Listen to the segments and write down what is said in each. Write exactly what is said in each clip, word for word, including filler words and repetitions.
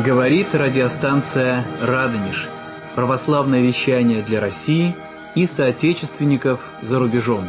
Говорит радиостанция «Радонеж». Православное вещание для России и соотечественников за рубежом.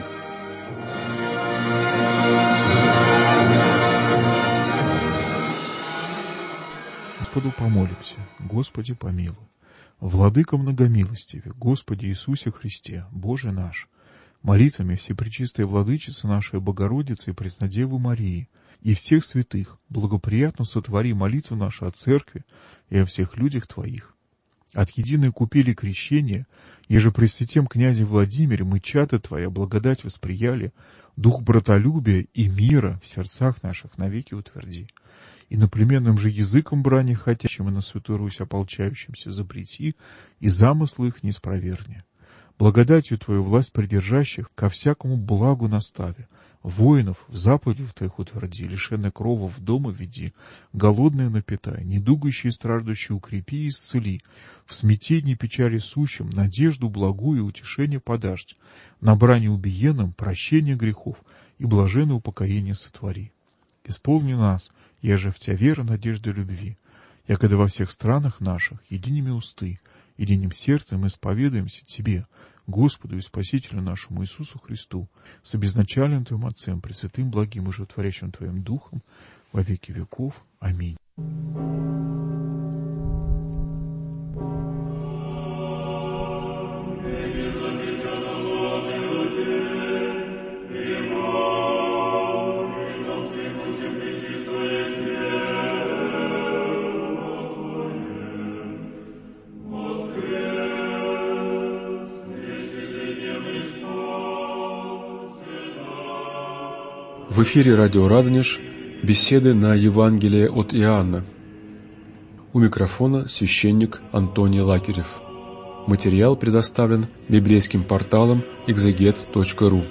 Господу помолимся. Господи помилуй. Владыка многомилостиве, Господи Иисусе Христе, Боже наш, молитвами Всепречистой Владычицы нашей Богородицы и Преснодевы Марии и всех святых благоприятно сотвори молитву нашу о Церкви и о всех людях Твоих. От единой купели крещения, еже при святем князе Владимире мы чада Твоя благодать восприяли, дух братолюбия и мира в сердцах наших навеки утверди. И наплеменным же языком брани хотящим и на Святую Русь ополчающимся запрети, и замыслы их не спроверни. Благодатью Твою власть придержащих ко всякому благу настави, воинов в заповедях Твоих утверди, лишенных крова в дома веди, голодные напитай, недугающие и страждущие укрепи и исцели, в смятении печали сущим надежду благую и утешение подашь, на брани убиенным прощение грехов и блаженное упокоение сотвори. Исполни нас, еже в Тя вера, надежда и любви, якогда во всех странах наших единими усты, единым сердцем исповедуемся Тебе, Господу и Спасителю нашему Иисусу Христу, с обезначальным Твоим Отцем, Пресвятым, благим и животворящим Твоим Духом, во веки веков. Аминь. В эфире радио «Радонеж», беседы на Евангелие от Иоанна. У микрофона священник Антоний Лакерев. Материал предоставлен библейским порталом экзегет точка ру.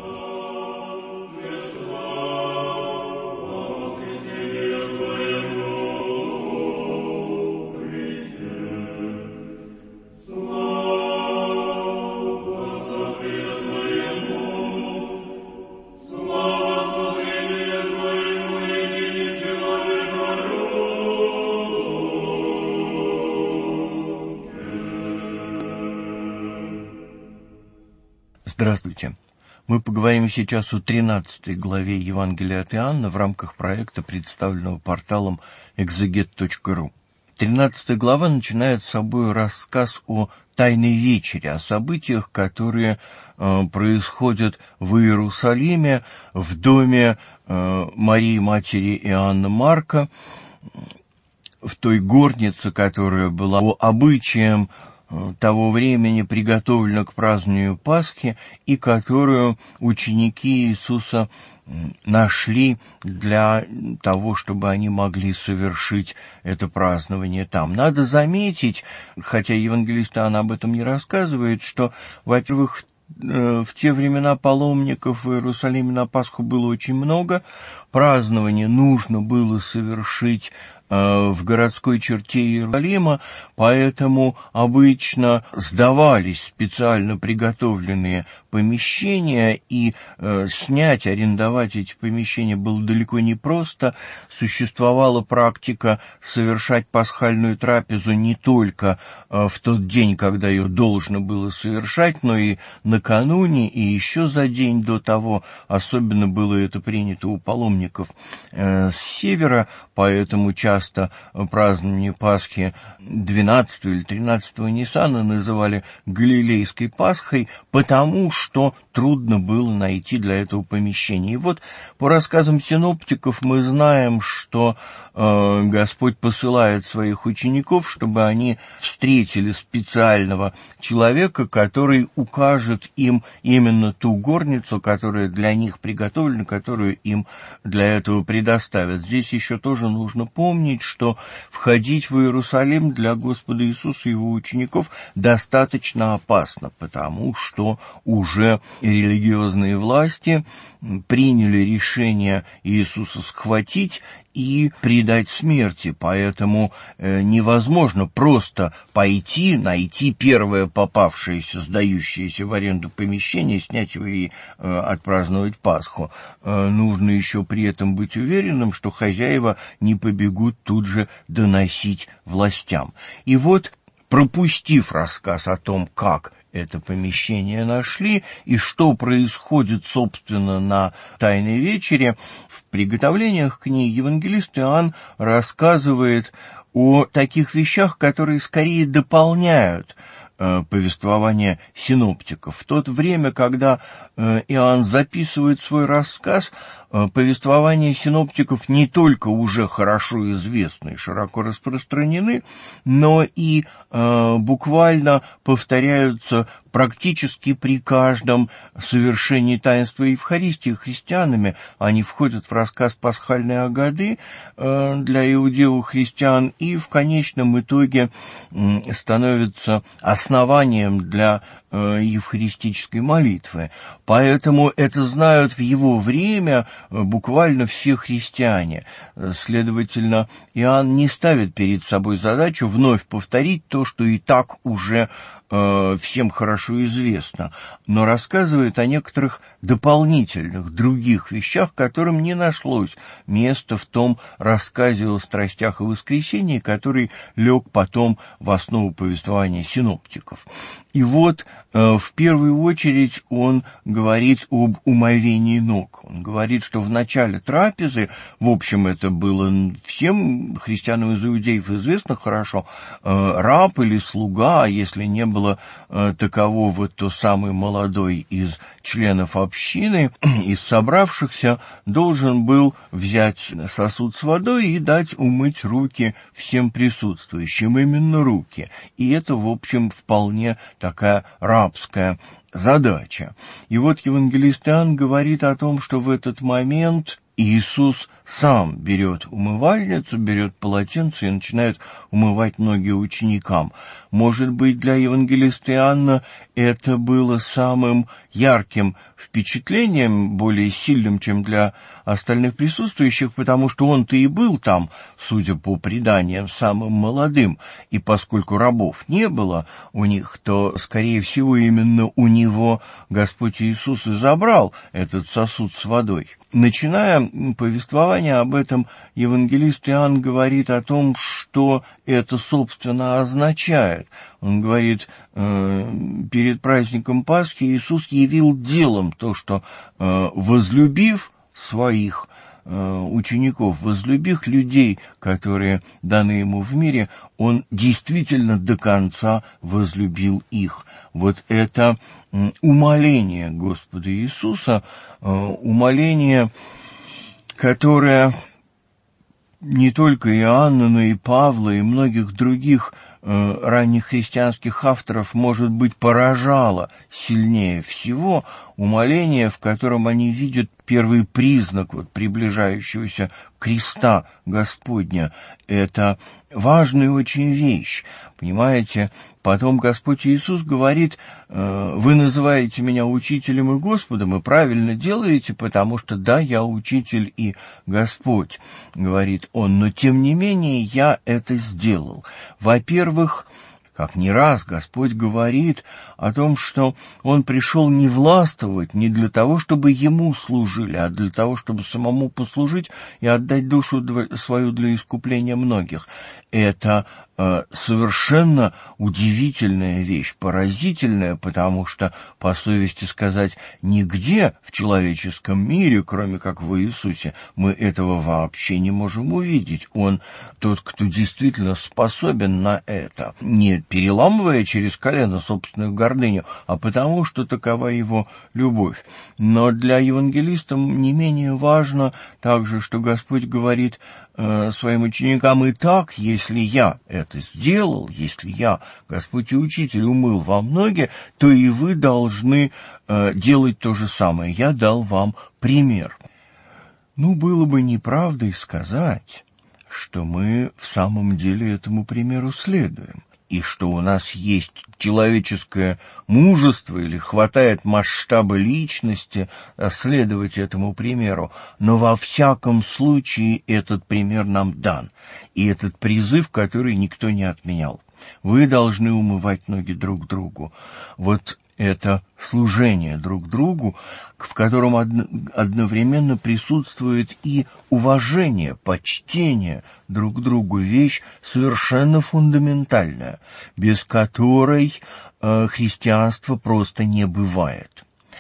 Здравствуйте. Мы поговорим сейчас о тринадцатой главе Евангелия от Иоанна в рамках проекта, представленного порталом экзегет точка ру. тринадцатая глава начинает с собой рассказ о Тайной вечере, о событиях, которые э, происходят в Иерусалиме, в доме э, Марии, матери Иоанна Марка, в той горнице, которая была по обычаям того времени приготовлена к празднованию Пасхи и которую ученики Иисуса нашли для того, чтобы они могли совершить это празднование там. Надо заметить, хотя евангелист Иоанн об этом не рассказывает, что, во-первых, в те времена паломников в Иерусалиме на Пасху было очень много, празднование нужно было совершить в городской черте Иерусалима, поэтому обычно сдавались специально приготовленные помещения, и э, снять, арендовать эти помещения было далеко не просто. Существовала практика совершать пасхальную трапезу не только э, в тот день, когда ее должно было совершать, но и накануне, и еще за день до того. Особенно было это принято у паломников э, с севера, поэтому часто празднование Пасхи двенадцатого или тринадцатого Ниссана называли Галилейской Пасхой, потому что трудно было найти для этого помещение. И вот по рассказам синоптиков мы знаем, что э, Господь посылает своих учеников, чтобы они встретили специального человека, который укажет им именно ту горницу, которая для них приготовлена, которую им для этого предоставят. Здесь еще тоже нужно помнить, что входить в Иерусалим для Господа Иисуса и его учеников достаточно опасно, потому что уже религиозные власти приняли решение Иисуса схватить и предать смерти. Поэтому э, невозможно просто пойти, найти первое попавшееся, сдающееся в аренду помещение, снять его и э, отпраздновать Пасху. Э, нужно еще при этом быть уверенным, что хозяева не побегут тут же доносить властям. И вот, пропустив рассказ о том, как это помещение нашли и что происходит, собственно, на Тайной вечере, в приготовлениях к ней евангелист Иоанн рассказывает о таких вещах, которые скорее дополняют э, повествование синоптиков. В то время, когда э, Иоанн записывает свой рассказ, э, повествования синоптиков не только уже хорошо известны и широко распространены, но и э, буквально повторяются практически при каждом совершении таинства Евхаристии христианами. Они входят в рассказ «Пасхальной Агады» э, для иудеев-христиан и в конечном итоге э, становятся основанием для э, евхаристической молитвы. Поэтому это знают в его время э, буквально все христиане. Следовательно, Иоанн не ставит перед собой задачу вновь повторить то, что и так уже э, всем хорошо известно, но рассказывает о некоторых дополнительных других вещах, которым не нашлось места в том рассказе о страстях и воскресении, который лег потом в основу повествования синоптиков. И вот э, в первую очередь он говорит об умовении ног. Он говорит, что в начале трапезы, в общем, это было всем христианам из иудеев известно хорошо, э, раб или слуга, а если не было э, такового, то самый молодой из членов общины, из собравшихся, должен был взять сосуд с водой и дать умыть руки всем присутствующим, именно руки. И это, в общем, вполне такая рабская задача. И вот евангелист Иоанн говорит о том, что в этот момент Иисус сам берет умывальницу, берет полотенце и начинает умывать ноги ученикам. Может быть, для евангелиста Иоанна это было самым ярким впечатлением, более сильным, чем для остальных присутствующих, потому что он-то и был там, судя по преданиям, самым молодым, и поскольку рабов не было у них, то, скорее всего, именно у него Господь Иисус и забрал этот сосуд с водой. Начиная повествование об этом, евангелист Иоанн говорит о том, что это, собственно, означает. Он говорит, э, перед праздником Пасхи Иисус явил делом то, что, э, возлюбив своих э, учеников, возлюбив людей, которые даны ему в мире, он действительно до конца возлюбил их. Вот это э, умоление Господа Иисуса, э, умоление, которое не только Иоанна, но и Павла, и многих других э, ранних христианских авторов, может быть, поражало сильнее всего, умоление, в котором они видят первый признак вот, приближающегося креста Господня. Это важная очень вещь. Понимаете, потом Господь Иисус говорит, вы называете меня учителем и Господом, и правильно делаете, потому что да, я учитель и Господь, говорит он, но тем не менее я это сделал. Во-первых, как не раз Господь говорит о том, что Он пришел не властвовать, не для того, чтобы Ему служили, а для того, чтобы самому послужить и отдать душу свою для искупления многих. Это э, совершенно удивительная вещь, поразительная, потому что, по совести сказать, нигде в человеческом мире, кроме как в Иисусе, мы этого вообще не можем увидеть. Он тот, кто действительно способен на это, не переламывая через колено собственную гордыню, а потому, что такова его любовь. Но для евангелиста не менее важно также, что Господь говорит э, своим ученикам: «Итак, если я это сделал, если я, Господь и Учитель, умыл вам ноги, то и вы должны э, делать то же самое. Я дал вам пример». Ну, было бы неправдой сказать, что мы в самом деле этому примеру следуем. и что у нас есть человеческое мужество или хватает масштаба личности следовать этому примеру, но во всяком случае этот пример нам дан, и этот призыв, который никто не отменял. Вы должны умывать ноги друг другу. Вот это служение друг другу, в котором одновременно присутствует и уважение, почтение друг к другу, вещь совершенно фундаментальная, без которой э, христианство просто не бывает.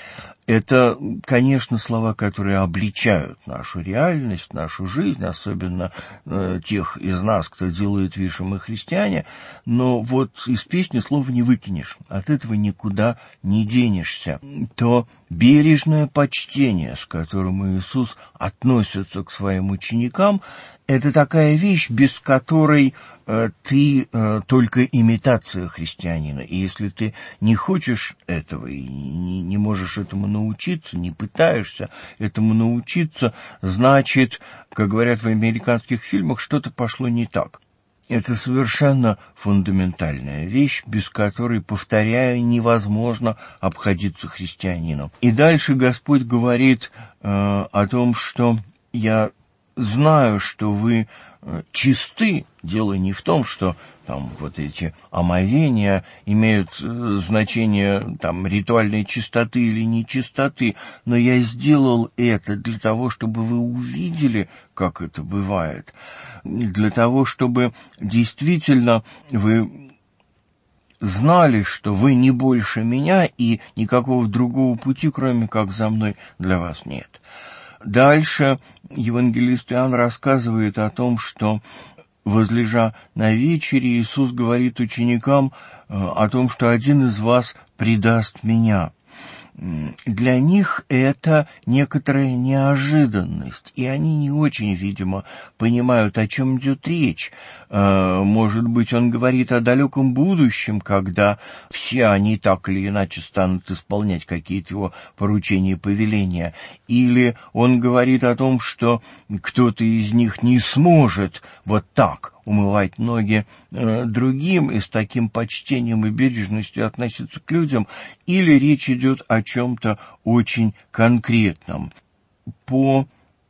Это, конечно, слова, которые обличают нашу реальность, нашу жизнь, особенно э, тех из нас, кто делает вид, что мы христиане, но вот из песни слова не выкинешь, от этого никуда не денешься. То бережное почтение, с которым Иисус относится к своим ученикам, это такая вещь, без которой э, ты э, только имитация христианина. И если ты не хочешь этого и не, не можешь этому научиться, не пытаешься этому научиться, значит, как говорят в американских фильмах, что-то пошло не так. Это совершенно фундаментальная вещь, без которой, повторяю, невозможно обходиться христианином. И дальше Господь говорит э, о том, что я знаю, что вы чисты. Дело не в том, что там вот эти омовения имеют э, значение там ритуальной чистоты или нечистоты, но я сделал это для того, чтобы вы увидели, как это бывает, для того, чтобы действительно вы знали, что вы не больше меня и никакого другого пути, кроме как за мной, для вас нет. Дальше евангелист Иоанн рассказывает о том, что, возлежа на вечере, Иисус говорит ученикам о том, что один из вас предаст меня. Для них это некоторая неожиданность, и они не очень, видимо, понимают, о чем идет речь. Может быть, он говорит о далеком будущем, когда все они так или иначе станут исполнять какие-то его поручения и повеления. Или он говорит о том, что кто-то из них не сможет вот так умывать ноги э, другим и с таким почтением и бережностью относиться к людям, или речь идет о чем-то очень конкретном. По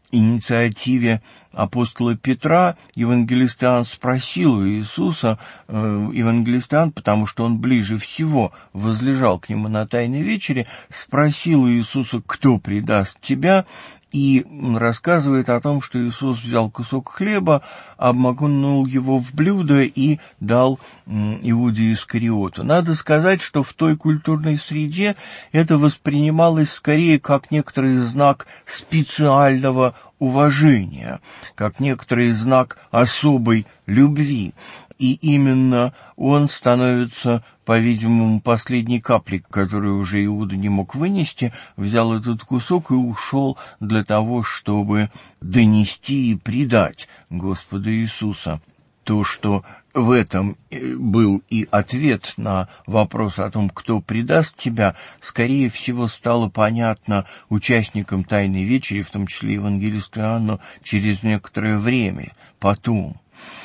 инициативе апостола Петра евангелист Иоанн спросил у Иисуса, э, евангелист Иоанн, потому что он ближе всего возлежал к нему на Тайной вечере, спросил у Иисуса, кто предаст тебя, и рассказывает о том, что Иисус взял кусок хлеба, обмакнул его в блюдо и дал Иуде Искариоту. Надо сказать, что в той культурной среде это воспринималось скорее как некоторый знак специального уважения, как некоторый знак особой любви. И именно он становится, по-видимому, последней каплей, которую уже Иуда не мог вынести, взял этот кусок и ушел для того, чтобы донести и предать Господа Иисуса. То, что в этом был и ответ на вопрос о том, кто предаст тебя, скорее всего, стало понятно участникам Тайной вечери, в том числе евангелисту Иоанну, через некоторое время, потом.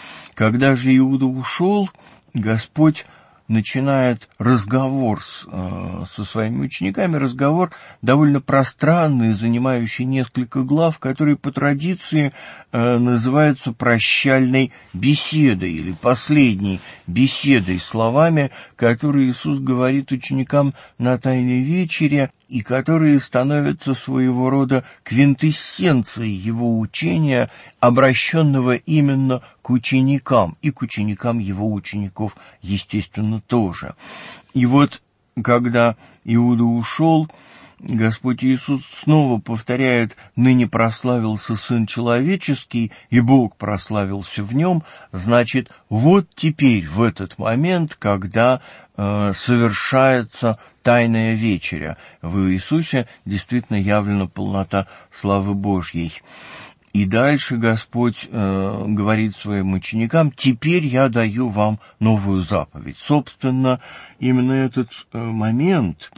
Когда же Иуда ушел, Господь начинает разговор с, э, со своими учениками, разговор довольно пространный, занимающий несколько глав, который по традиции э, называется прощальной беседой или последней беседой, словами, которые Иисус говорит ученикам на Тайной вечере, и которые становятся своего рода квинтэссенцией его учения, обращенного именно к ученикам, и к ученикам его учеников, естественно, тоже. И вот, когда Иуда ушел, Господь Иисус снова повторяет: «Ныне прославился Сын Человеческий, и Бог прославился в нем». Значит, вот теперь, в этот момент, когда э, совершается Тайная вечеря, в Иисусе действительно явлена полнота славы Божьей. И дальше Господь э, говорит своим ученикам: «Теперь я даю вам новую заповедь». Собственно, именно этот э, момент,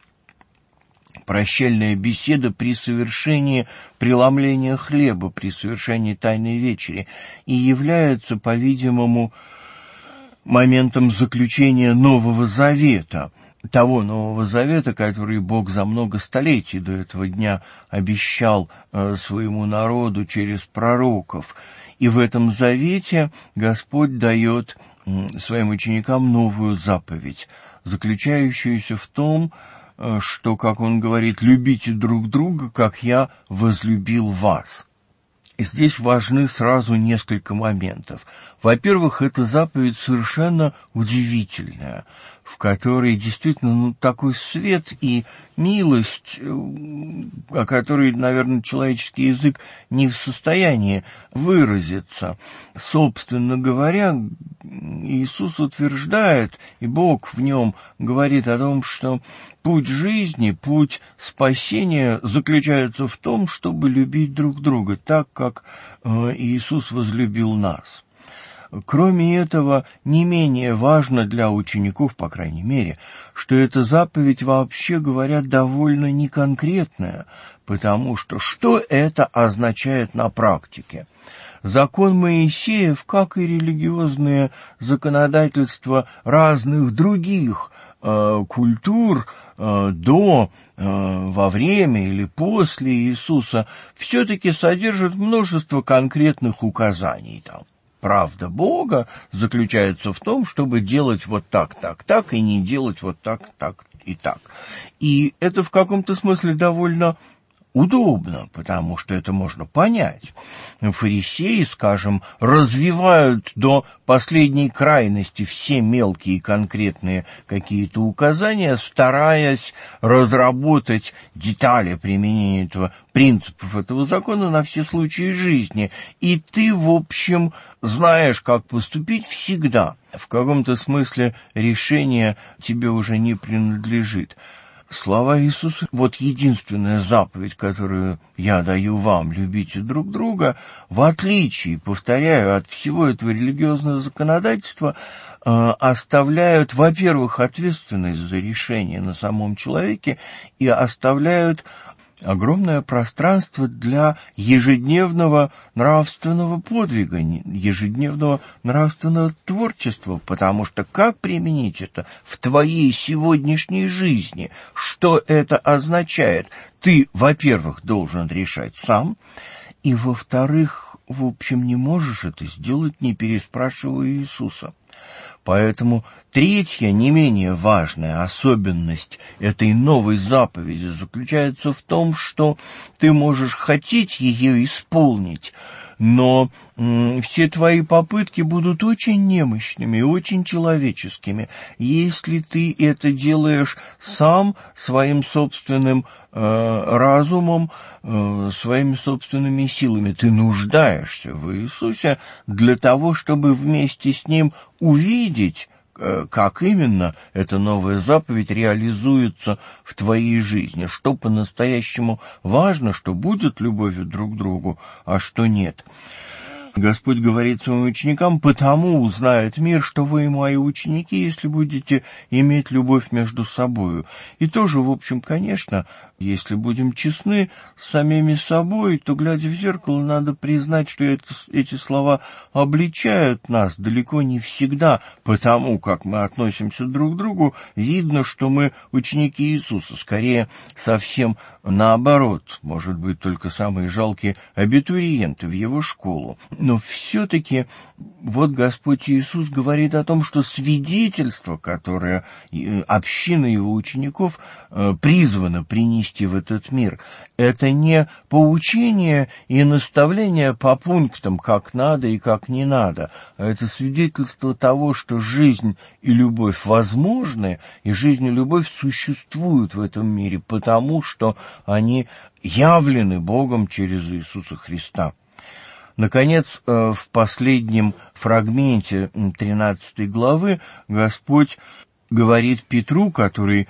прощальная беседа при совершении преломления хлеба, при совершении Тайной вечери, и является, по-видимому, моментом заключения Нового Завета, того Нового Завета, который Бог за много столетий до этого дня обещал э, своему народу через пророков. И в этом завете Господь дает э, своим ученикам новую заповедь, заключающуюся в том, э, что, как Он говорит, «любите друг друга, как я возлюбил вас». Здесь важны сразу несколько моментов. Во-первых, эта заповедь совершенно удивительная, в которой действительно ну, такой свет и милость, о которой, наверное, человеческий язык не в состоянии выразиться. Собственно говоря, Иисус утверждает, и Бог в нем говорит о том, что путь жизни, путь спасения заключается в том, чтобы любить друг друга так, как Иисус возлюбил нас. Кроме этого, не менее важно для учеников, по крайней мере, что эта заповедь, вообще говоря, довольно неконкретная, потому что что это означает на практике? Закон Моисеев, как и религиозные законодательства разных других э, культур э, до, э, во время или после Иисуса, все-таки содержит множество конкретных указаний там. Правда Бога заключается в том, чтобы делать вот так, так, так, и не делать вот так, так и так. И это в каком-то смысле довольно удобно, потому что это можно понять. Фарисеи, скажем, развивают до последней крайности все мелкие конкретные какие-то указания, стараясь разработать детали применения этого, принципов этого закона на все случаи жизни. И ты, в общем, знаешь, как поступить всегда. В каком-то смысле решение тебе уже не принадлежит. Слова Иисуса, вот единственная заповедь, которую я даю вам, любите друг друга, в отличие, повторяю, от всего этого религиозного законодательства, э, оставляют, во-первых, ответственность за решение на самом человеке и оставляют огромное пространство для ежедневного нравственного подвига, ежедневного нравственного творчества, потому что как применить это в твоей сегодняшней жизни? Что это означает? Ты, во-первых, должен решать сам, и, во-вторых, в общем, не можешь это сделать, не переспрашивая Иисуса. Поэтому третья, не менее важная особенность этой новой заповеди заключается в том, что ты можешь хотеть ее исполнить, но м, все твои попытки будут очень немощными и очень человеческими, если ты это делаешь сам своим собственным э, разумом, э, своими собственными силами. Ты нуждаешься в Иисусе для того, чтобы вместе с Ним увидеть, как именно эта новая заповедь реализуется в твоей жизни, что по-настоящему важно, что будет любовью друг к другу, а что нет. Господь говорит своим ученикам: «Потому узнает мир, что вы мои ученики, если будете иметь любовь между собою». И тоже, в общем, конечно, если будем честны с самими собой, то, глядя в зеркало, надо признать, что это, эти слова обличают нас далеко не всегда, потому как мы относимся друг к другу, видно, что мы ученики Иисуса, скорее совсем наоборот, может быть, только самые жалкие абитуриенты в его школу. Но все-таки вот Господь Иисус говорит о том, что свидетельство, которое община его учеников призвана принести в этот мир, это не поучение и наставление по пунктам, как надо и как не надо, а это свидетельство того, что жизнь и любовь возможны, и жизнь и любовь существуют в этом мире, потому что они явлены Богом через Иисуса Христа. Наконец, в последнем фрагменте тринадцатой главы Господь говорит Петру, который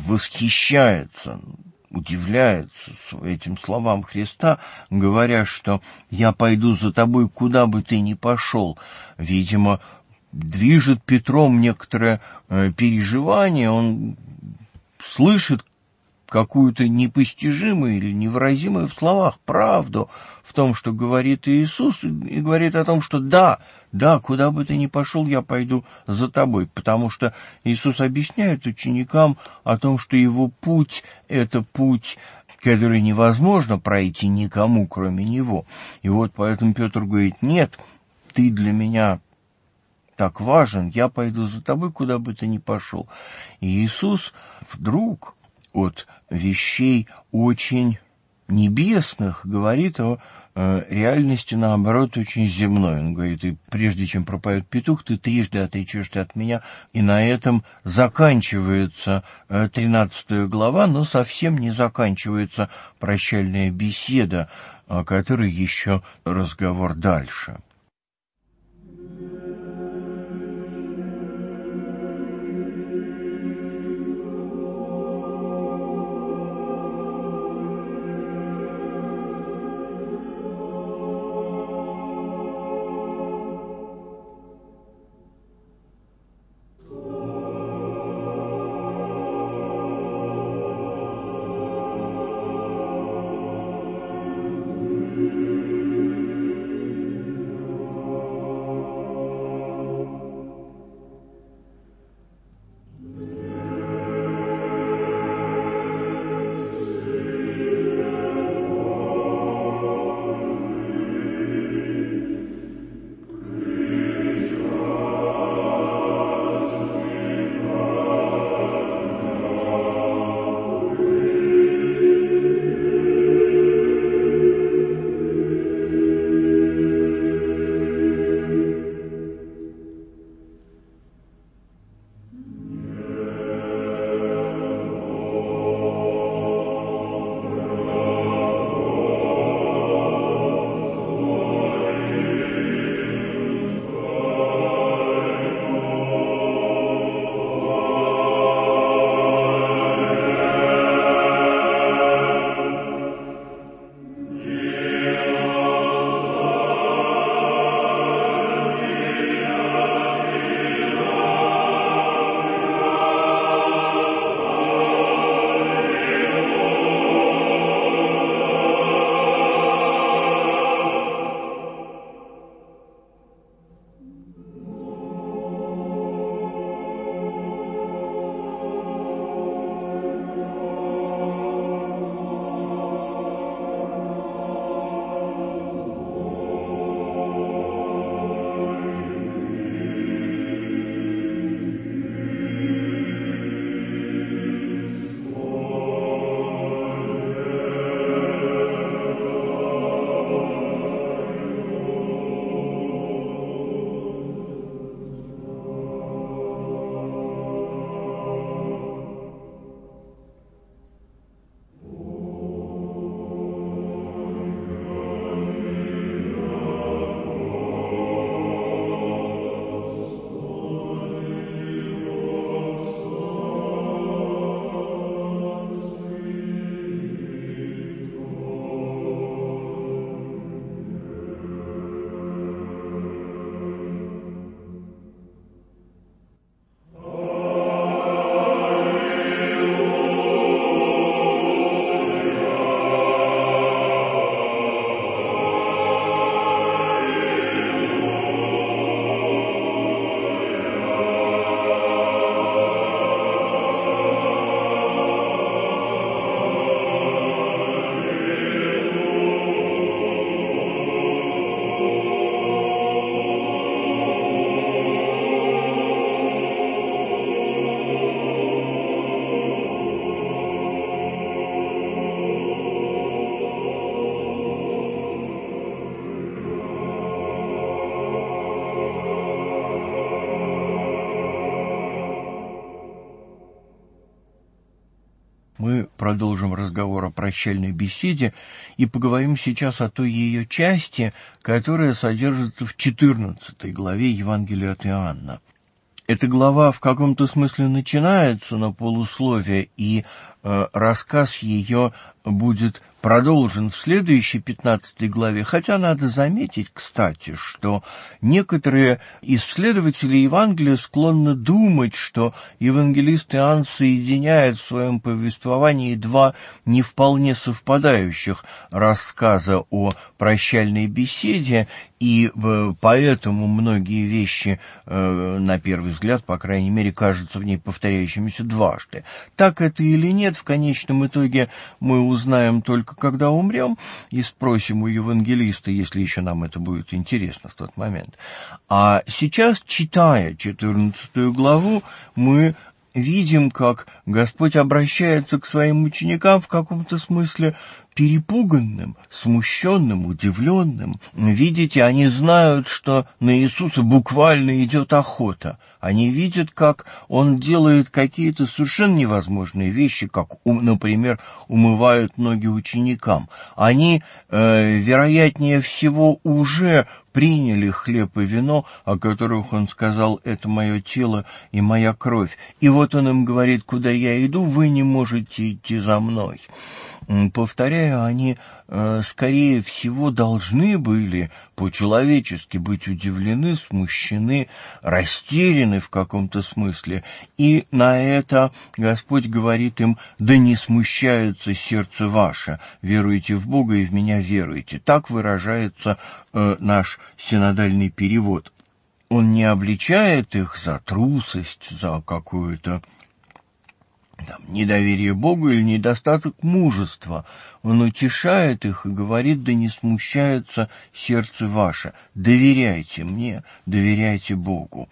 восхищается, удивляется этим словам Христа, говоря, что «я пойду за тобой, куда бы ты ни пошел». Видимо, движет Петром некоторое переживание, он слышит какую-то непостижимую или невыразимую в словах правду в том, что говорит Иисус, и говорит о том, что да, да, куда бы ты ни пошел, я пойду за тобой, потому что Иисус объясняет ученикам о том, что его путь – это путь, который невозможно пройти никому, кроме него. И вот поэтому Петр говорит: нет, ты для меня так важен, я пойду за тобой, куда бы ты ни пошел. И Иисус вдруг от вещей очень небесных говорит о э, реальности, наоборот, очень земной. Он говорит: и прежде чем пропоет петух, ты трижды отречешься от меня. И на этом заканчивается э, тринадцатая глава, но совсем не заканчивается прощальная беседа, о которой еще разговор дальше. Мы продолжим разговор о прощальной беседе и поговорим сейчас о той ее части, которая содержится в четырнадцатой главе Евангелия от Иоанна. Эта глава в каком-то смысле начинается на полусловие, и э, рассказ ее будет продолжен в следующей пятнадцатой главе, хотя надо заметить, кстати, что некоторые исследователи Евангелия склонны думать, что евангелист Иоанн соединяет в своем повествовании два не вполне совпадающих рассказа о прощальной беседе, и поэтому многие вещи, на первый взгляд, по крайней мере, кажутся в ней повторяющимися дважды. Так это или нет, в конечном итоге мы узнаем только когда умрем и спросим у евангелиста, если еще нам это будет интересно в тот момент. А сейчас, читая четырнадцатую главу, мы видим, как Господь обращается к своим ученикам в каком-то смысле перепуганным, смущенным, удивленным. Видите, они знают, что на Иисуса буквально идет охота. Они видят, как Он делает какие-то совершенно невозможные вещи, как, например, умывают ноги ученикам. Они, э, вероятнее всего, уже приняли хлеб и вино, о которых Он сказал: «Это мое тело и моя кровь». И вот Он им говорит: «Куда я иду, вы не можете идти за мной». Повторяю, они, э, скорее всего, должны были по-человечески быть удивлены, смущены, растеряны в каком-то смысле. И на это Господь говорит им: «Да не смущается сердце ваше, веруйте в Бога и в меня веруйте». Так выражается э, наш синодальный перевод. Он не обличает их за трусость, за какую-то там недоверие Богу или недостаток мужества. Он утешает их и говорит: да не смущается сердце ваше, доверяйте мне, доверяйте Богу.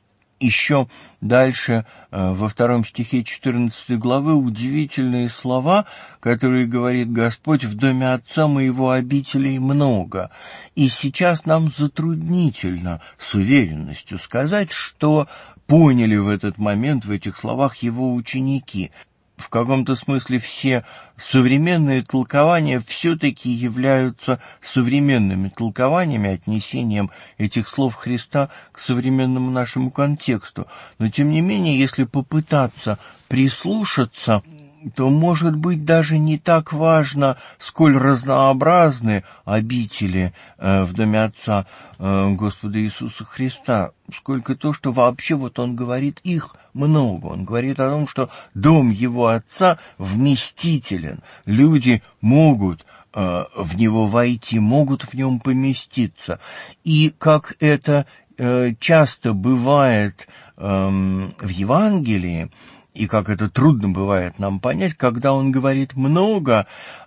Еще дальше, во втором стихе четырнадцатой главы, удивительные слова, которые говорит Господь: «В доме Отца моего обителей много». И сейчас нам затруднительно с уверенностью сказать, что поняли в этот момент в этих словах его ученики. В каком-то смысле все современные толкования все-таки являются современными толкованиями, отнесением этих слов Христа к современному нашему контексту. Но, тем не менее, если попытаться прислушаться, то, может быть, даже не так важно, сколь разнообразны обители э, в доме Отца э, Господа Иисуса Христа, сколько то, что вообще вот Он говорит, их много. Он говорит о том, что дом Его Отца вместителен. Люди могут э, в него войти, могут в нем поместиться. И как это э, часто бывает э, в Евангелии, и как это трудно бывает нам понять, когда он говорит «много»,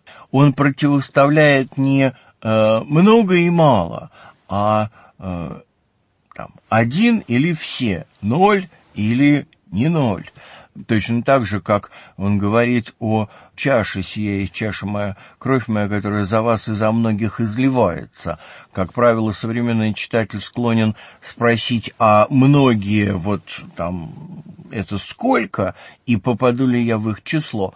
он противоставляет не э, «много» и «мало», а э, там, «один» или «все», «ноль» или «не ноль». Точно так же, как он говорит о чаше сия, чаша моя, кровь моя, которая за вас и за многих изливается. Как правило, современный читатель склонен спросить: а многие, вот там, это сколько, и попаду ли я в их число?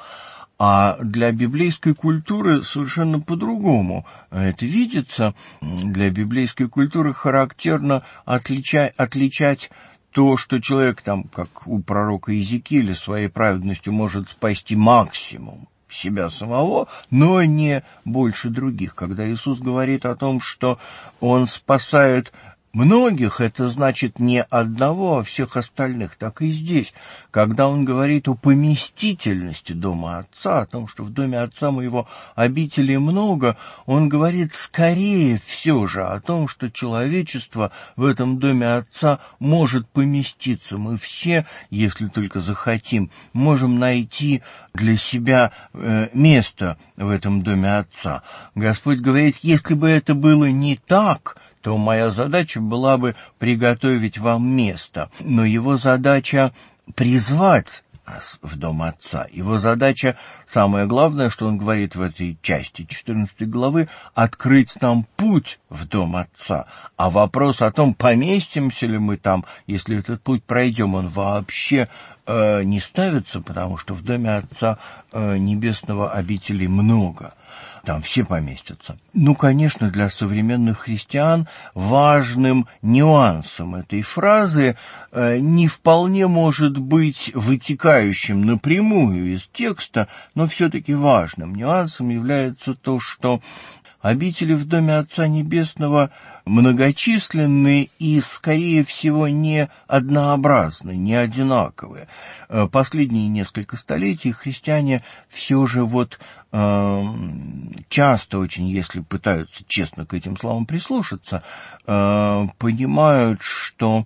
А для библейской культуры совершенно по-другому это видится. Для библейской культуры характерно отличать, отличать то, что человек, там, как у пророка Иезекииля, своей праведностью может спасти максимум себя самого, но не больше других. Когда Иисус говорит о том, что Он спасает многих, это значит не одного, а всех остальных. Так и здесь, когда он говорит о поместительности дома Отца, о том, что в доме Отца моего обителей много, он говорит скорее все же о том, что человечество в этом доме Отца может поместиться. Мы все, если только захотим, можем найти для себя э, место в этом доме Отца. Господь говорит: если бы это было не так, то моя задача была бы приготовить вам место. Но его задача призвать нас в дом Отца. Его задача, самое главное, что он говорит в этой части четырнадцатой главы, открыть нам путь в дом Отца. А вопрос о том, поместимся ли мы там, если этот путь пройдем, он вообще э, не ставится, потому что в доме Отца э, Небесного обителей много. Там все поместятся. Ну, конечно, для современных христиан важным нюансом этой фразы э, не вполне может быть вытекающим напрямую из текста, но все-таки важным нюансом является то, что обители в доме Отца Небесного многочисленны и, скорее всего, не однообразны, не одинаковые. Последние несколько столетий христиане все же вот э, часто очень, если пытаются честно к этим словам прислушаться, э, понимают, что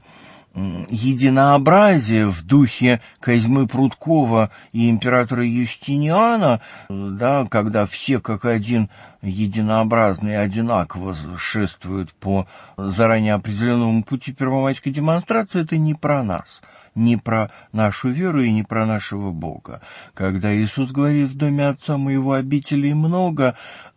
единообразие в духе Козьмы Прудкова и императора Юстиниана, да, когда все как один единообразно и одинаково шествуют по заранее определенному пути первомайской демонстрации, это не про нас, не про нашу веру и не про нашего Бога. Когда Иисус говорит: «В доме Отца Моего обителей много»,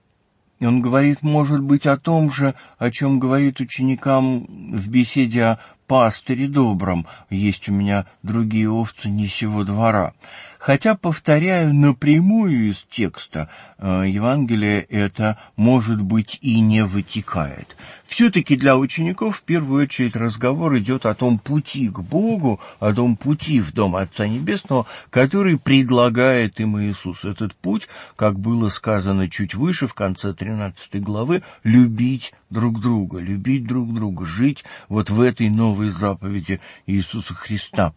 Он говорит, может быть, о том же, о чем говорит ученикам в беседе о пастыре добром: «Есть у меня другие овцы не сего двора». Хотя, повторяю, напрямую из текста э, Евангелия это, может быть, и не вытекает. Все-таки для учеников в первую очередь разговор идет о том пути к Богу, о том пути в Дом Отца Небесного, который предлагает им Иисус. Этот путь, как было сказано чуть выше, в конце тринадцатой главы, любить друг друга, любить друг друга, жить вот в этой новой заповеди Иисуса Христа.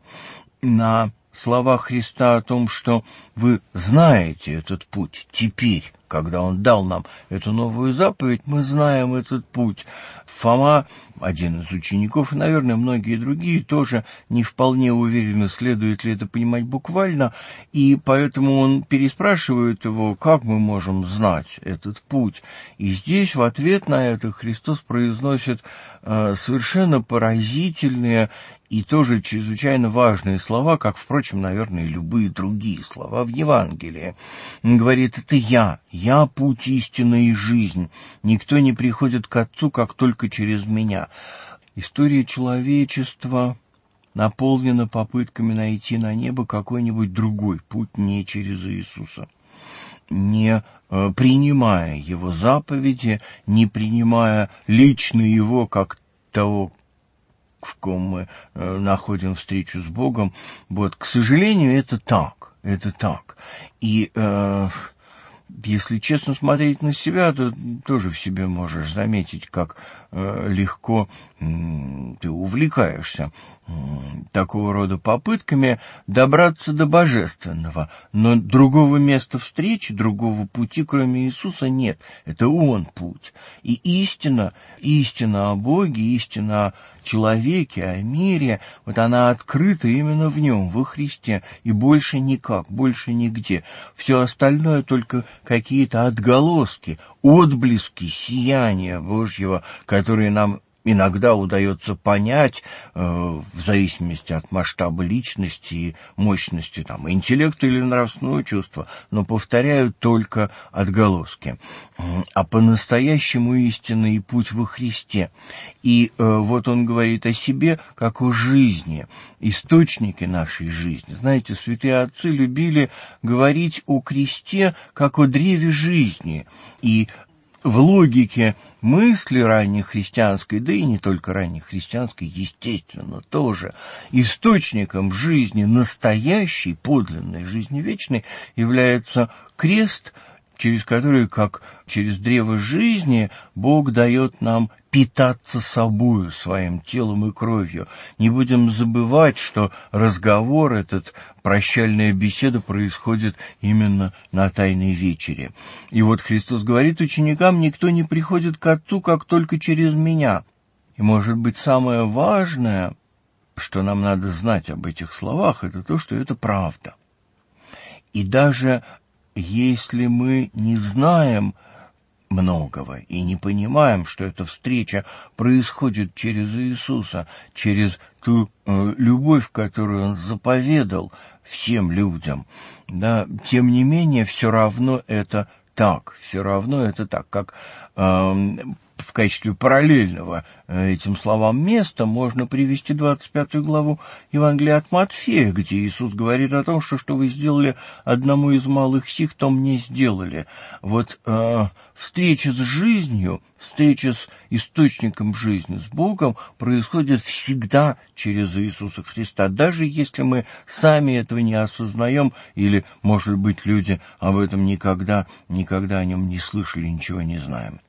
На слова Христа о том, что вы знаете этот путь теперь, когда Он дал нам эту новую заповедь, мы знаем этот путь. Фома, один из учеников, и, наверное, многие другие тоже не вполне уверены, следует ли это понимать буквально, и поэтому он переспрашивает его, как мы можем знать этот путь. И здесь в ответ на это Христос произносит э, совершенно поразительные и тоже чрезвычайно важные слова, как, впрочем, наверное, и любые другие слова в Евангелии. Он говорит: «Это я, я путь, истина и жизнь. Никто не приходит к Отцу, как только через меня». История человечества наполнена попытками найти на небо какой-нибудь другой путь, не через Иисуса. Не э, принимая Его заповеди, не принимая лично Его как того, в ком мы э, находим встречу с Богом. Вот, к сожалению, это так, это так. И э, если честно смотреть на себя, то тоже в себе можешь заметить, как э, легко э, ты увлекаешься э, такого рода попытками добраться до божественного. Но другого места встречи, другого пути, кроме Иисуса, нет. Это Он путь. И истина, истина о Боге, истина о человеке, о мире, вот она открыта именно в Нем, во Христе, и больше никак, больше нигде. Все остальное только какие-то отголоски, отблески сияния Божьего, которые нам иногда удается понять э, в зависимости от масштаба личности и мощности там, интеллекта или нравственного чувства, но, повторяю, только отголоски. А по-настоящему истинный путь во Христе. И э, вот он говорит о себе как о жизни, источнике нашей жизни. Знаете, святые отцы любили говорить о кресте как о древе жизни. И в логике мысли раннехристианской, да и не только раннехристианской, естественно, тоже источником жизни, настоящей, подлинной жизни вечной, является крест, через который, как через древо жизни, Бог дает нам питаться собою, своим телом и кровью. Не будем забывать, что разговор этот, прощальная беседа, происходит именно на Тайной вечере. И вот Христос говорит ученикам: «Никто не приходит к Отцу, как только через Меня». И, может быть, самое важное, что нам надо знать об этих словах, это то, что это правда. И даже если мы не знаем многого и не понимаем, что эта встреча происходит через Иисуса, через ту э, любовь, которую Он заповедал всем людям, да, тем не менее, все равно это так, все равно это так, как э, в качестве параллельного этим словам места можно привести двадцать пятую главу Евангелия от Матфея, где Иисус говорит о том, что что вы сделали одному из малых сих, то мне сделали. Вот э, встреча с жизнью, встреча с источником жизни, с Богом, происходит всегда через Иисуса Христа, даже если мы сами этого не осознаем, или, может быть, люди об этом никогда, никогда о нем не слышали, ничего не знаем.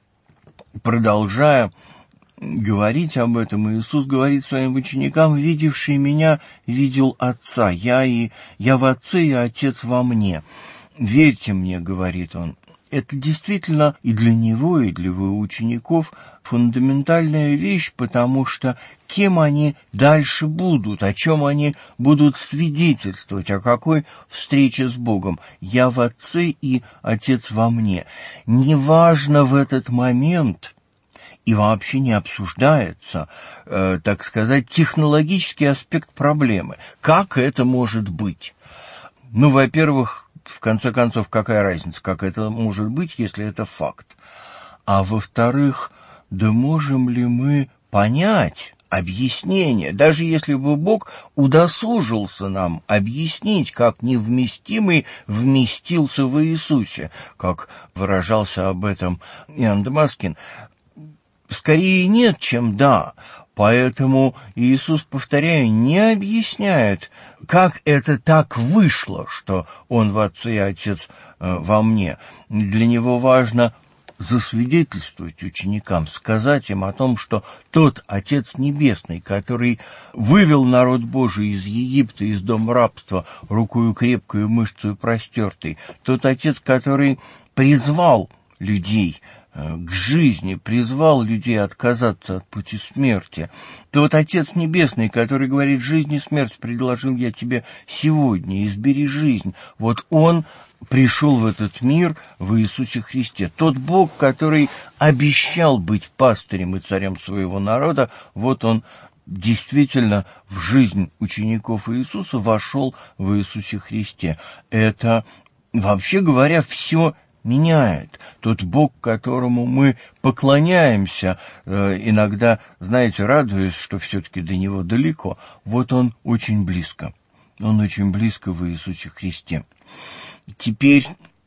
Продолжая говорить об этом, Иисус говорит своим ученикам: «Видевший меня, видел Отца. Я, и, я в Отце, и Отец во мне. Верьте мне», — говорит он. Это действительно и для него, и для его учеников фундаментальная вещь, потому что кем они дальше будут, о чем они будут свидетельствовать, о какой встрече с Богом. «Я в Отце, и Отец во мне». Неважно в этот момент, и вообще не обсуждается, э, так сказать, технологический аспект проблемы. Как это может быть? Ну, во-первых, в конце концов, какая разница, как это может быть, если это факт? А во-вторых, да можем ли мы понять объяснение, даже если бы Бог удосужился нам объяснить, как невместимый вместился в Иисусе, как выражался об этом Иоанн Дамаскин? Скорее нет, чем да. Поэтому Иисус, повторяю, не объясняет, как это так вышло, что Он в Отце и Отец э, во мне. Для Него важно засвидетельствовать ученикам, сказать им о том, что тот Отец Небесный, который вывел народ Божий из Египта, из дома рабства, рукою крепкую, мышцею простертой, тот Отец, который призвал людей к жизни, призвал людей отказаться от пути смерти. Тот Отец Небесный, который говорит: «Жизнь и смерть предложил я тебе сегодня, избери жизнь». Вот Он пришел в этот мир в Иисусе Христе. Тот Бог, который обещал быть пастырем и царем своего народа, вот Он действительно в жизнь учеников Иисуса вошел в Иисусе Христе. Это, вообще говоря, все меняет. Тот Бог, которому мы поклоняемся, э, иногда, знаете, радуясь, что все-таки до Него далеко, вот Он очень близко. Он очень близко в Иисусе Христе. Теперь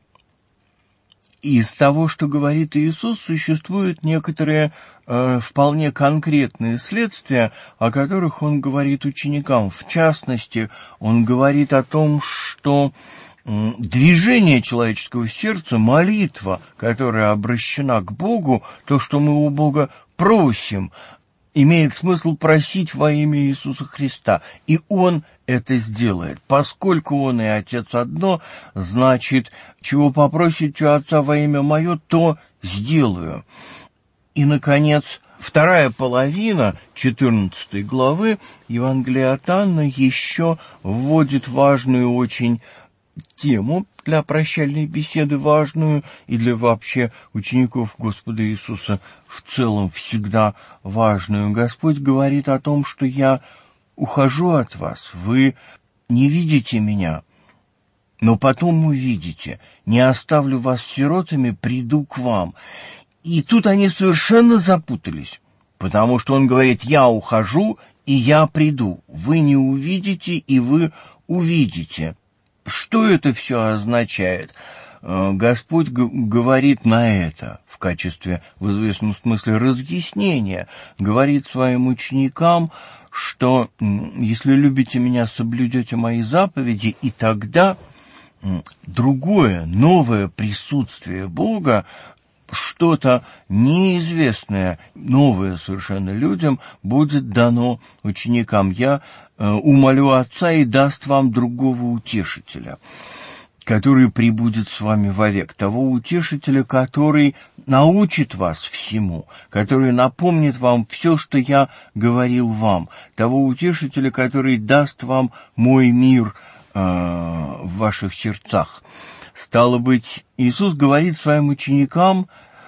из того, что говорит Иисус, существуют некоторые э, вполне конкретные следствия, о которых Он говорит ученикам. В частности, Он говорит о том, что движение человеческого сердца, молитва, которая обращена к Богу, то, что мы у Бога просим, имеет смысл просить во имя Иисуса Христа. И Он это сделает. Поскольку Он и Отец одно, значит, чего попросите у Отца во имя Мое, то сделаю. И, наконец, вторая половина четырнадцатой главы Евангелия от Иоанна еще вводит важную очень тему для прощальной беседы, важную и для вообще учеников Господа Иисуса в целом всегда важную. Господь говорит о том, что я ухожу от вас, вы не видите меня, но потом увидите, не оставлю вас сиротами, приду к вам. И тут они совершенно запутались, потому что Он говорит: я ухожу, и я приду, вы не увидите, и вы увидите. Что это все означает? Господь говорит на это в качестве, в известном смысле, разъяснения, говорит своим ученикам, что если любите меня, соблюдете мои заповеди, и тогда другое, новое присутствие Бога, что-то неизвестное, новое совершенно людям, будет дано ученикам. Я э, умолю Отца и даст вам другого утешителя, который пребудет с вами вовек, того утешителя, который научит вас всему, который напомнит вам все, что я говорил вам, того утешителя, который даст вам мой мир э, в ваших сердцах. Стало быть, Иисус говорит своим ученикам,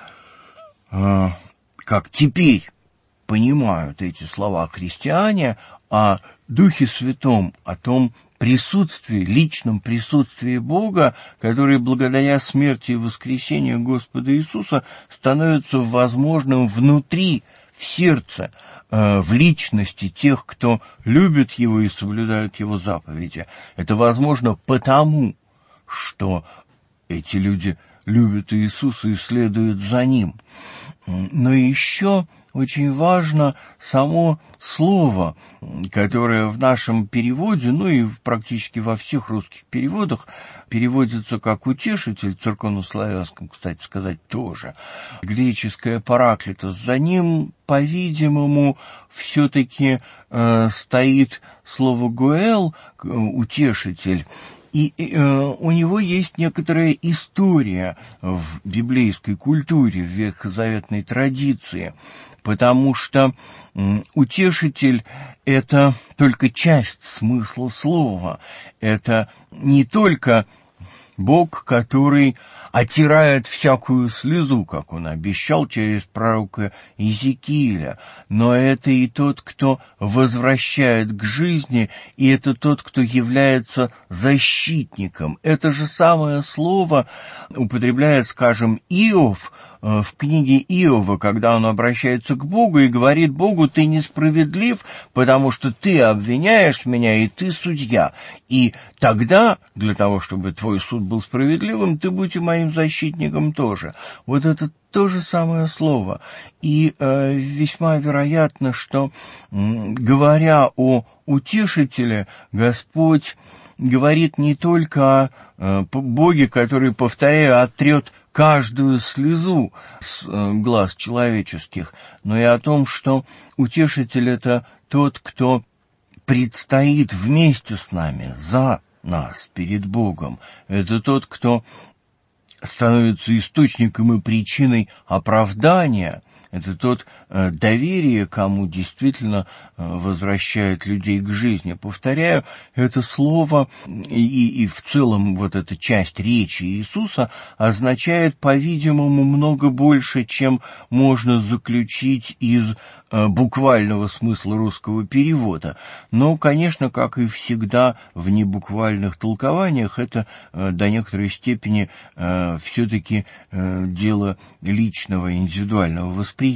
э, как теперь понимают эти слова христиане, о Духе Святом, о том присутствии, личном присутствии Бога, который благодаря смерти и воскресению Господа Иисуса становится возможным внутри, в сердце, в личности тех, кто любит Его и соблюдают Его заповеди. Это возможно потому, что эти люди любят Иисуса и следуют за Ним. Но еще очень важно само слово, которое в нашем переводе, ну и практически во всех русских переводах, переводится как «утешитель», в церковнославянском, кстати сказать, тоже. Греческое «параклитос», за ним, по-видимому, все-таки э, стоит слово «гоэл», «утешитель». И э, у него есть некоторая история в библейской культуре, в ветхозаветной традиции, потому что э, утешитель – это только часть смысла слова, это не только Бог, который отирает всякую слезу, как он обещал через пророка Иезекииля, но это и тот, кто возвращает к жизни, и это тот, кто является защитником. Это же самое слово употребляет, скажем, Иов в книге Иова, когда он обращается к Богу и говорит: «Богу, ты несправедлив, потому что ты обвиняешь меня, и ты судья. И тогда, для того, чтобы твой суд был справедливым, ты будь и моим защитником тоже». Вот это то же самое слово. И э, весьма вероятно, что, м, говоря о утешителе, Господь говорит не только о э, Боге, который, повторяю, оттрет каждую слезу с глаз человеческих, но и о том, что утешитель – это тот, кто предстоит вместе с нами, за нас, перед Богом. Это тот, кто становится источником и причиной оправдания. Это тот э, доверие, кому действительно э, возвращает людей к жизни. Повторяю, это слово и, и в целом вот эта часть речи Иисуса означает, по-видимому, много больше, чем можно заключить из э, буквального смысла русского перевода. Но, конечно, как и всегда в небуквальных толкованиях, это э, до некоторой степени э, все-таки э, дело личного, индивидуального восприятия.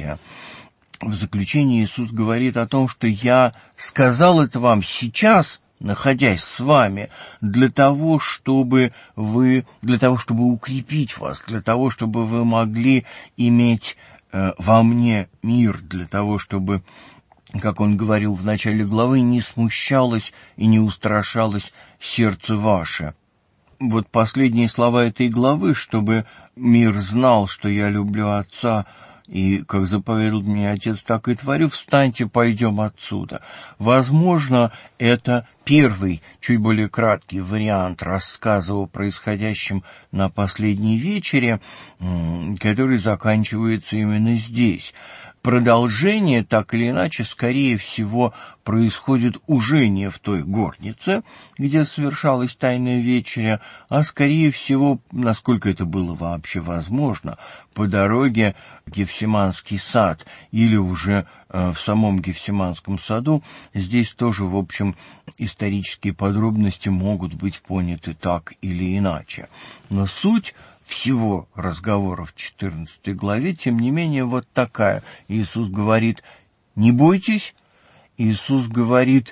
В заключение Иисус говорит о том, что «я сказал это вам сейчас, находясь с вами, для того, чтобы вы, для того, чтобы укрепить вас, для того, чтобы вы могли иметь э, во мне мир, для того, чтобы, как он говорил в начале главы, не смущалось и не устрашалось сердце ваше». Вот последние слова этой главы: «чтобы мир знал, что я люблю Отца, и, как заповедал мне Отец, так и творю, встаньте, пойдем отсюда». Возможно, это первый, чуть более краткий вариант рассказа о происходящем на последней вечере, который заканчивается именно здесь. Продолжение, так или иначе, скорее всего, происходит уже не в той горнице, где совершалась тайная вечеря, а, скорее всего, насколько это было вообще возможно, по дороге в Гефсиманский сад или уже э, в самом Гефсиманском саду. Здесь тоже, в общем, исторические подробности могут быть поняты так или иначе. Но суть всего разговора в четырнадцатой главе, тем не менее, вот такая. Иисус говорит: «Не бойтесь». Иисус говорит: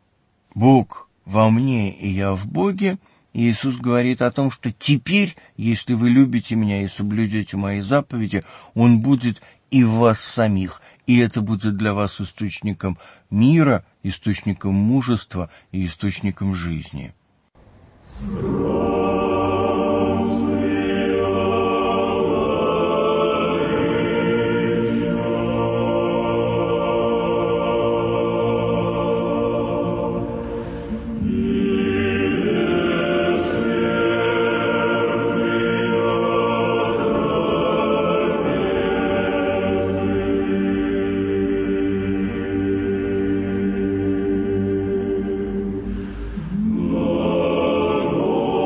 «Бог во мне, и я в Боге». И Иисус говорит о том, что теперь, если вы любите меня и соблюдете мои заповеди, Он будет и в вас самих. И это будет для вас источником мира, источником мужества и источником жизни. Lord,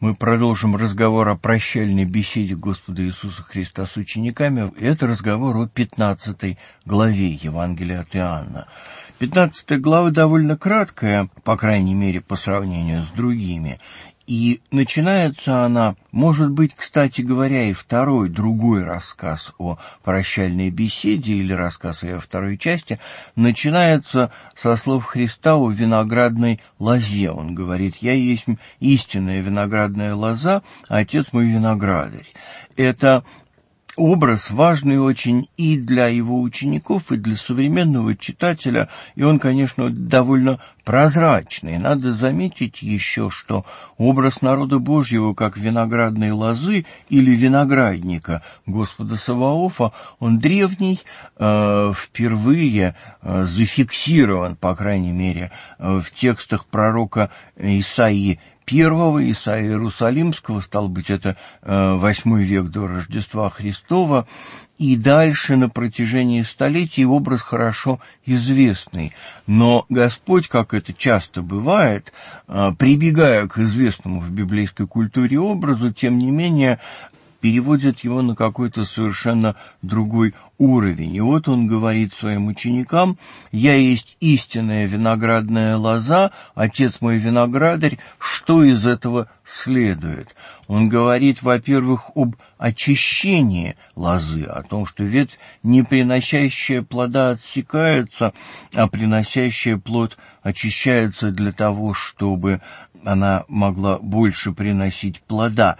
мы продолжим разговор о прощальной беседе Господа Иисуса Христа с учениками. Это разговор о пятнадцатой главе Евангелия от Иоанна. пятнадцатая глава довольно краткая, по крайней мере, по сравнению с другими. И начинается она, может быть, кстати говоря, и второй, другой рассказ о прощальной беседе или рассказ о второй части, начинается со слов Христа о виноградной лозе. Он говорит: «Я есть истинная виноградная лоза, а Отец мой виноградарь». Это образ важный очень и для его учеников, и для современного читателя, и он, конечно, довольно прозрачный. Надо заметить еще, что образ народа Божьего как виноградной лозы или виноградника Господа Саваофа, он древний, э, впервые э, зафиксирован, по крайней мере, э, в текстах пророка Исаии Первого, Исаии Иерусалимского, стал быть, это э, восьмой век до Рождества Христова, и дальше на протяжении столетий образ хорошо известный. Но Господь, как это часто бывает, э, прибегая к известному в библейской культуре образу, тем не менее переводит его на какой-то совершенно другой уровень. И вот он говорит своим ученикам: «Я есть истинная виноградная лоза, Отец мой виноградарь». Что из этого следует? Он говорит, во-первых, об очищении лозы, о том, что ветвь, не приносящая плода, отсекается, а приносящая плод очищается для того, чтобы она могла больше приносить плода.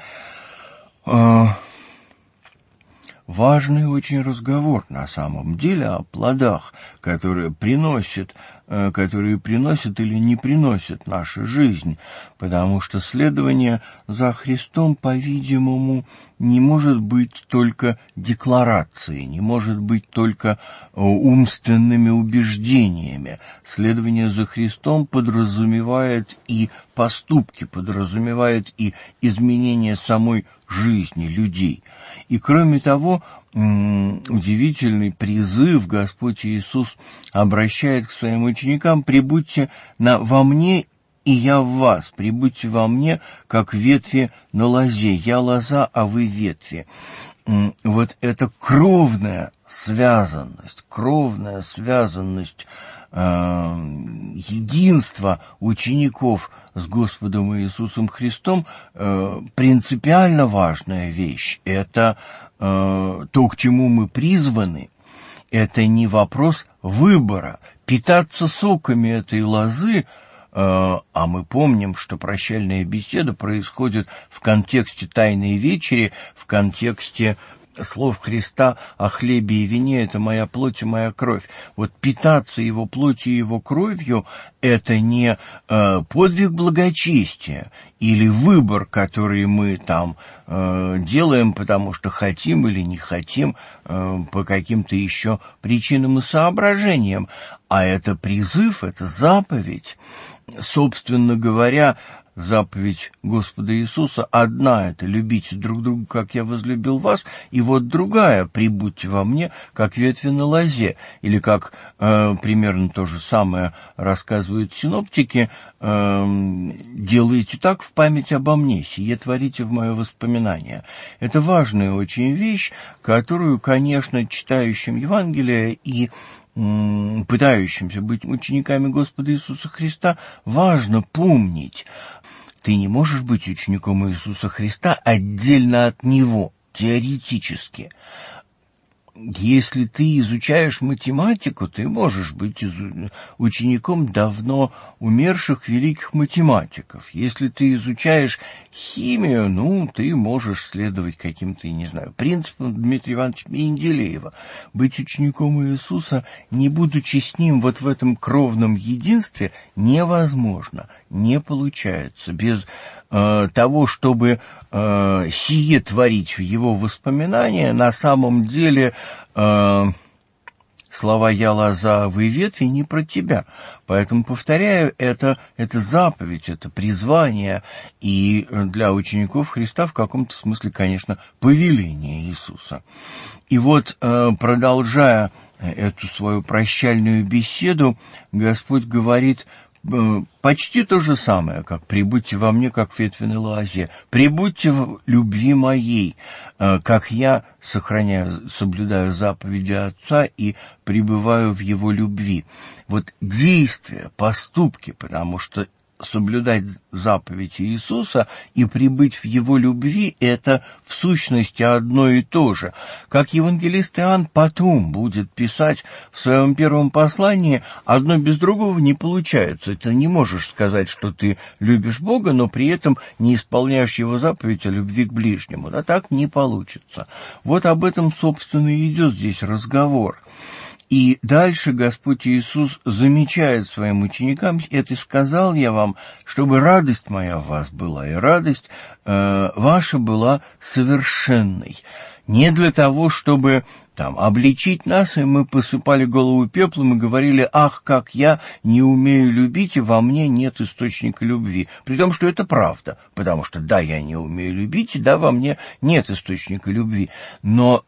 Важный очень разговор на самом деле о плодах, которые приносят, которые приносят или не приносят наша жизнь, потому что следование за Христом, по-видимому, не может быть только декларацией, не может быть только умственными убеждениями. Следование за Христом подразумевает и поступки, подразумевает и изменение самой жизни людей. И кроме того, удивительный призыв Господь Иисус обращает к своим ученикам: «Прибудьте на, во мне, и я в вас, прибудьте во мне, как ветви на лозе, я лоза, а вы ветви». Вот эта кровная связанность, кровная связанность э, единства учеников с Господом Иисусом Христом э, принципиально важная вещь. Это э, то, к чему мы призваны. Это не вопрос выбора. Питаться соками этой лозы, а мы помним, что прощальная беседа происходит в контексте Тайной вечери, в контексте слов Христа о хлебе и вине: «Это моя плоть и моя кровь». Вот питаться его плотью и его кровью — это не э, подвиг благочестия или выбор, который мы там э, делаем, потому что хотим или не хотим, э, по каким-то еще причинам и соображениям, а это призыв, это заповедь. Собственно говоря, заповедь Господа Иисуса одна — это любите друг друга, как я возлюбил вас, и вот другая: прибудьте во мне, как ветви на лозе. Или как э, примерно то же самое рассказывают синоптики: э, делайте так в память обо мне, сие творите в мое воспоминание. Это важная очень вещь, которую, конечно, читающим Евангелие и пытающимся быть учениками Господа Иисуса Христа важно помнить. Ты не можешь быть учеником Иисуса Христа отдельно от Него, теоретически. Если ты изучаешь математику, ты можешь быть учеником давно умерших великих математиков. Если ты изучаешь химию, ну, ты можешь следовать каким-то, не знаю, принципам Дмитрия Ивановича Менделеева. Быть учеником Иисуса, не будучи с Ним вот в этом кровном единстве, невозможно, не получается. Без э, того, чтобы э, сие творить в Его воспоминания, на самом деле слова «я лоза, вы ветви» не про тебя. Поэтому, повторяю, это, это заповедь, это призвание, и для учеников Христа в каком-то смысле, конечно, повеление Иисуса. И вот, продолжая эту свою прощальную беседу, Господь говорит: почти то же самое, как «прибудьте во мне, как в ветвяной лозе», «прибудьте в любви моей, как я сохраняю, соблюдаю заповеди Отца и пребываю в Его любви». Вот действия, поступки, потому что соблюдать заповеди Иисуса и пребыть в Его любви – это в сущности одно и то же. Как евангелист Иоанн потом будет писать в своем первом послании, одно без другого не получается. Ты не можешь сказать, что ты любишь Бога, но при этом не исполняешь Его заповедь о любви к ближнему. Да так не получится. Вот об этом, собственно, и идет здесь разговор. И дальше Господь Иисус замечает своим ученикам: «Это сказал я вам, чтобы радость моя в вас была, и радость э, ваша была совершенной». Не для того, чтобы там обличить нас, и мы посыпали голову пеплом и говорили: «Ах, как я не умею любить, и во мне нет источника любви». При том, что это правда, потому что да, я не умею любить, и да, во мне нет источника любви. Но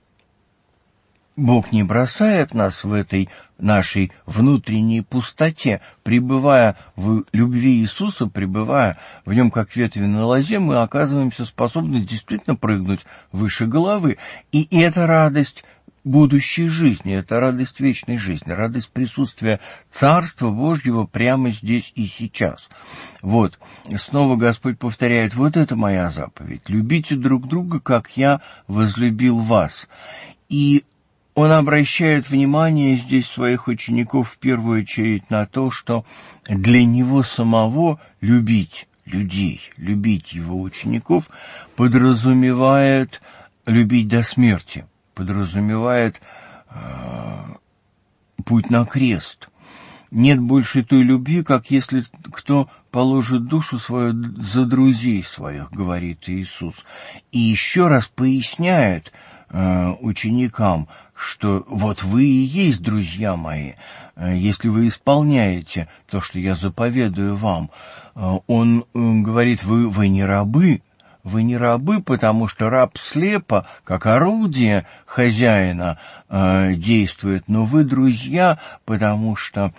Бог не бросает нас в этой нашей внутренней пустоте. Пребывая в любви Иисуса, пребывая в Нем как ветви на лозе, мы оказываемся способны действительно прыгнуть выше головы. И это радость будущей жизни, это радость вечной жизни, радость присутствия Царства Божьего прямо здесь и сейчас. Вот, снова Господь повторяет: «Вот это моя заповедь, любите друг друга, как я возлюбил вас». И Он обращает внимание здесь своих учеников в первую очередь на то, что для Него самого любить людей, любить Его учеников подразумевает любить до смерти, подразумевает э, путь на крест. Нет больше той любви, как если кто положит душу свою за друзей своих, говорит Иисус. И еще раз поясняет э, ученикам, что вот вы и есть друзья мои, если вы исполняете то, что я заповедую вам. Он говорит: вы, вы не рабы, вы не рабы, потому что раб слепо, как орудие хозяина, действует, но вы друзья, потому что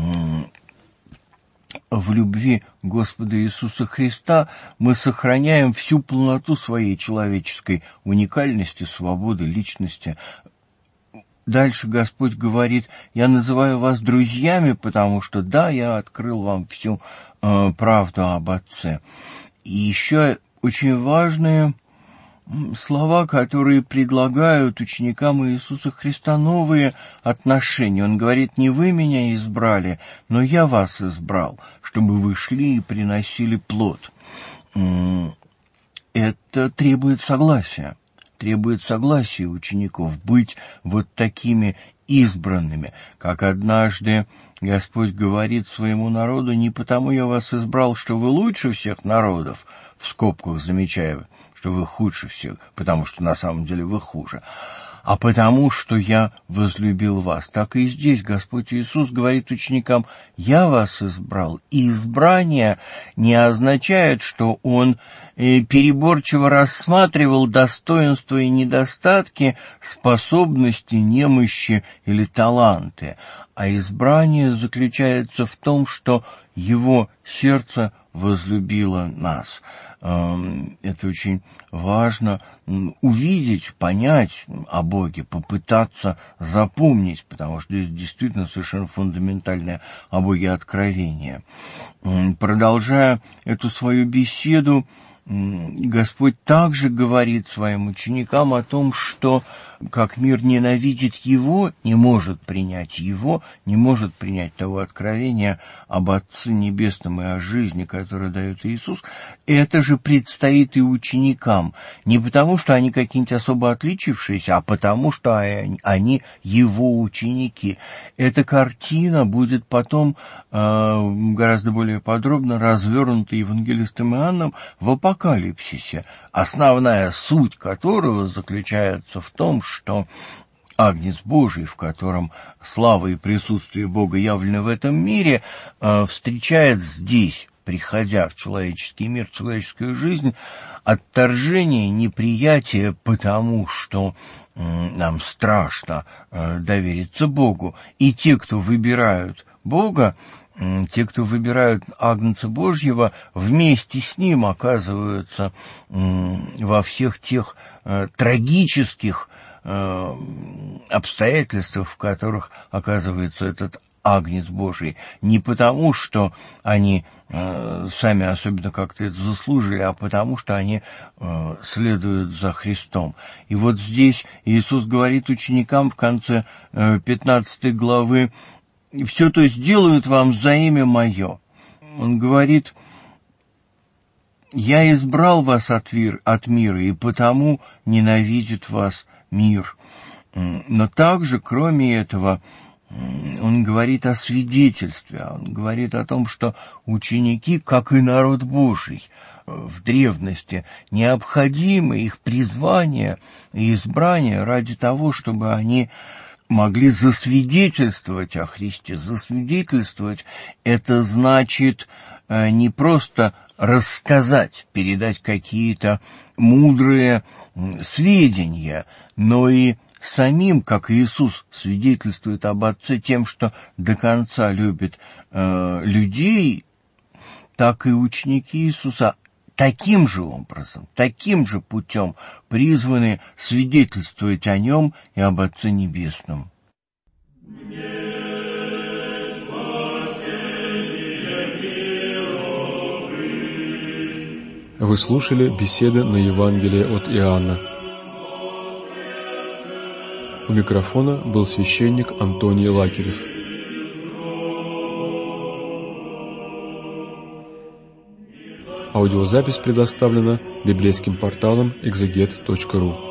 в любви Господа Иисуса Христа мы сохраняем всю полноту своей человеческой уникальности, свободы, личности. Дальше Господь говорит: «Я называю вас друзьями, потому что, да, я открыл вам всю э, правду об Отце». И еще очень важные слова, которые предлагают ученикам Иисуса Христа новые отношения. Он говорит: «Не вы меня избрали, но я вас избрал, чтобы вы шли и приносили плод». Это требует согласия. Требует согласия учеников быть вот такими избранными, как однажды Господь говорит своему народу: «Не потому я вас избрал, что вы лучше всех народов», в скобках замечаю, что вы худше всех, потому что на самом деле вы хуже, а потому что я возлюбил вас. Так и здесь Господь Иисус говорит ученикам: «Я вас избрал». И избрание не означает, что Он переборчиво рассматривал достоинства и недостатки, способности, немощи или таланты. А избрание заключается в том, что Его сердце возлюбило нас. Это очень важно увидеть, понять о Боге, попытаться запомнить, потому что это действительно совершенно фундаментальное о Боге откровение. Продолжая эту свою беседу, Господь также говорит своим ученикам о том, что как мир ненавидит Его, не может принять Его, не может принять того откровения об Отце Небесном и о жизни, которую дает Иисус, это же предстоит и ученикам. Не потому, что они какие-нибудь особо отличившиеся, а потому, что они Его ученики. Эта картина будет потом э, гораздо более подробно развернута евангелистом Иоанном в Апокалипсисе, основная суть которого заключается в том, что Агнец Божий, в котором слава и присутствие Бога явлены в этом мире, встречает здесь, приходя в человеческий мир, в человеческую жизнь, отторжение, неприятие, потому что нам страшно довериться Богу. И те, кто выбирают Бога, те, кто выбирают Агнца Божьего, вместе с ним оказываются во всех тех трагических обстоятельствах, в которых оказывается этот Агнец Божий. Не потому, что они э, сами особенно как-то это заслужили, а потому, что они э, следуют за Христом. И вот здесь Иисус говорит ученикам в конце э, пятнадцатой главы: «Все то сделают вам за имя Мое». Он говорит: «Я избрал вас от, вир, от мира, и потому ненавидит вас мир». Но также, кроме этого, он говорит о свидетельстве, он говорит о том, что ученики, как и народ Божий в древности, необходимы их призвание и избрание ради того, чтобы они могли засвидетельствовать о Христе. Засвидетельствовать — это значит не просто рассказать, передать какие-то мудрые сведения, но и самим, как Иисус свидетельствует об Отце тем, что до конца любит э, людей, так и ученики Иисуса таким же образом, таким же путем призваны свидетельствовать о Нем и об Отце Небесном. Вы слушали беседы на Евангелие от Иоанна. У микрофона был священник Антоний Лакерев. Аудиозапись предоставлена библейским порталом экзегет точка ру.